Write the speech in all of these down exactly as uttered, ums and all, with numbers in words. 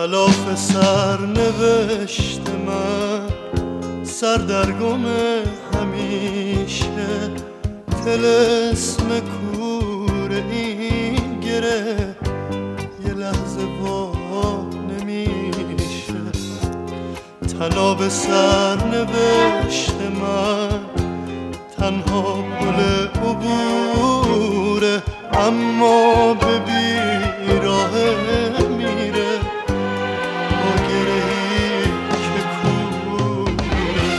کلاف سرنوشت من، سردرگم همیشه، طلسم کور این گره یه لحظه وا نمیشه. طناب سرنوشت من تنها پل عبوره، اما به بیراه میره با گرهی که کوره.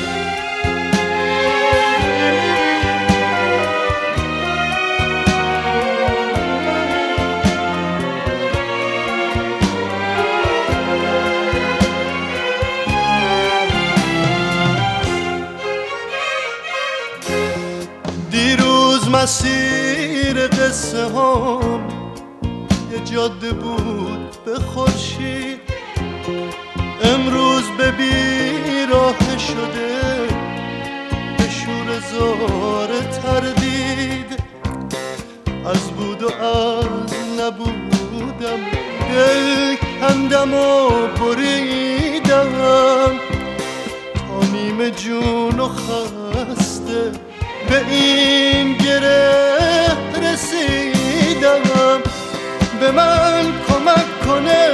دیروز مسیر قصه هم یه جاده بود به خورشید، امروز به بیراه شده به شور زار تردید. از بود و از نبودم دل کندم و بریدم، تا نیمه جون و خسته به این گره رسیدم. به من کمک کنه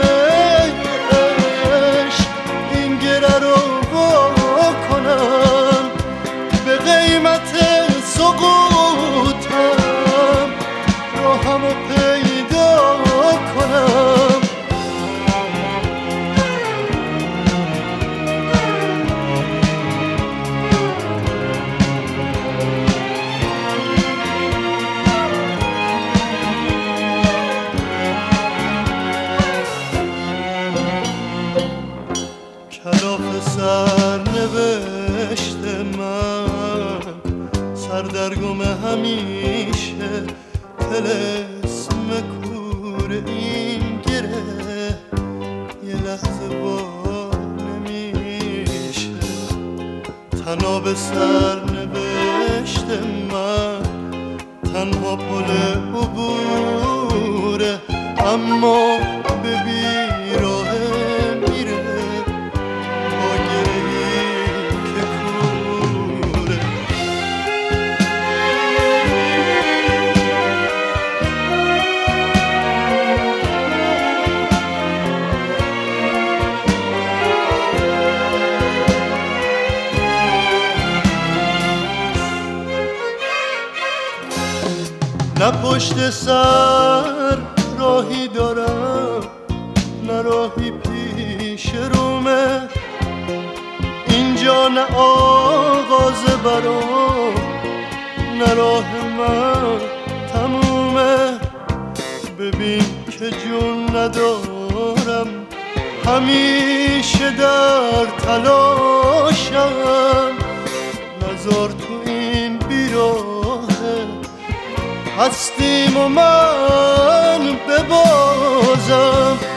عشق این گره رو وا کنم، به قیمت سقوطم راهمو پیدا کنم. کلاف سرنوشت من، سردرگم همیشه، طلسم کور این گره یه لحظه وا نمیشه. طناب سرنوشت من تنها پل عبوره، اما به بیراه میره با گرهی که کوره. نه پشت سر راهی دارم، نه راهی پیش رومه، اینجا نه آغاز برام، نه راه من تمومه. ببین که جون ندارم، همیشه در تلاشم، نزار تو این بیراهه هستیم و من ببازم.